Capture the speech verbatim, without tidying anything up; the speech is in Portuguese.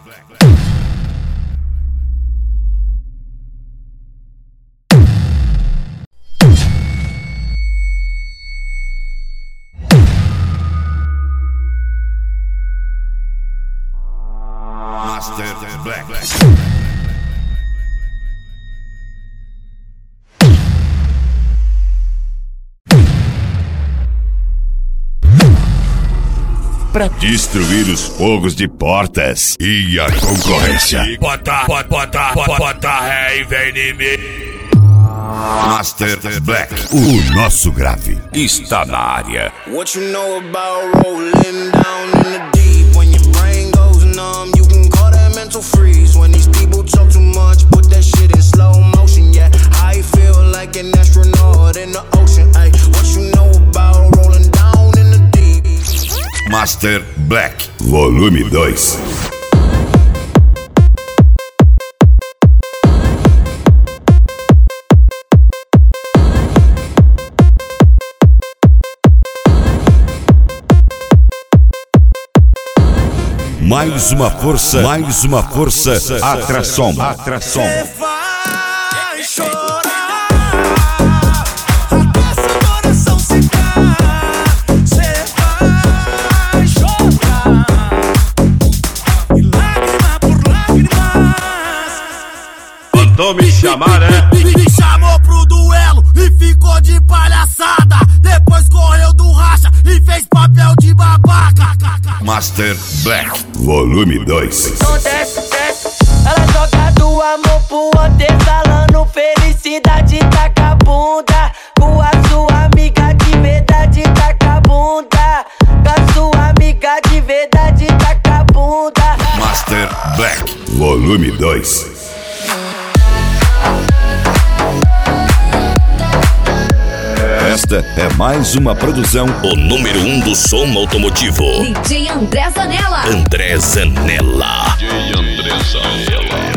Master Black. Pra destruir os fogos de portas e a concorrência. Bota, bota, bota, bota, bota ré e vem em mim. Master Black, o nosso grave está na área. What you know about rolling down in the deep? When your brain goes numb, you can call that mental freeze. When these people talk too much, put that shit in slow motion. Yeah, I feel like an astronaut in the ocean. Ay, what you know about rolling down in the deep? Master Black, volume dois. Mais uma força, mais uma força, atração, atração. Vai chorar até seu coração secar. Cê vai chorar e lágrima por lágrimas. Mandou me chamar, né? Me chamou pro duelo e ficou de palhaçada. Depois correu do racha e fez papel de babaca. Master Black, volume dois. Não desce, desce. Ela joga do amor pro outro, falando felicidade, taca a bunda. Com a sua amiga de verdade, taca a bunda. Com a sua amiga de verdade, taca a bunda. Master Black, volume dois. Esta é mais uma produção. O número um do som automotivo. D J André Zanella. André Zanella. D J André Zanella.